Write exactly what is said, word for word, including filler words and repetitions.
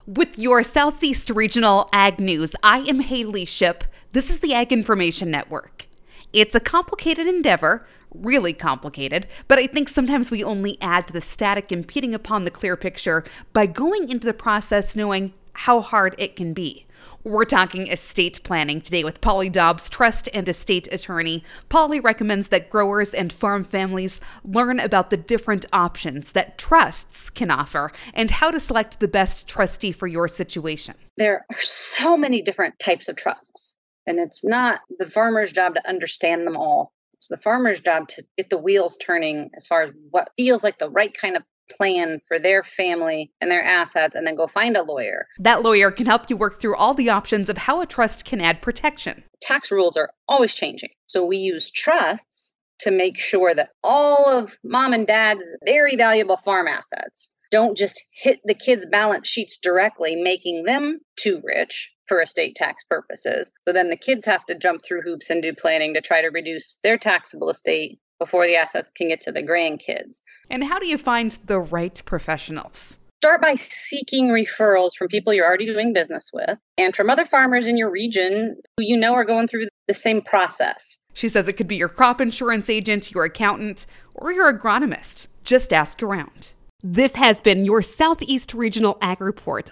With your Southeast Regional Ag News, I am Haley Ship. This is the Ag Information Network. It's a complicated endeavor, really complicated, but I think sometimes we only add to the static impeding upon the clear picture by going into the process knowing how hard it can be. We're talking estate planning today with Polly Dobbs, trust and estate attorney. Polly recommends that growers and farm families learn about the different options that trusts can offer and how to select the best trustee for your situation. There are so many different types of trusts, and it's not the farmer's job to understand them all. It's the farmer's job to get the wheels turning as far as what feels like the right kind of plan for their family and their assets, and then go find a lawyer. That lawyer can help you work through all the options of how a trust can add protection. Tax rules are always changing, so we use trusts to make sure that all of mom and dad's very valuable farm assets don't just hit the kids' balance sheets directly, making them too rich for estate tax purposes. So then the kids have to jump through hoops and do planning to try to reduce their taxable estate before the assets can get to the grandkids. And how do you find the right professionals? Start by seeking referrals from people you're already doing business with and from other farmers in your region who you know are going through the same process. She says it could be your crop insurance agent, your accountant, or your agronomist. Just ask around. This has been your Southeast Regional Ag Report.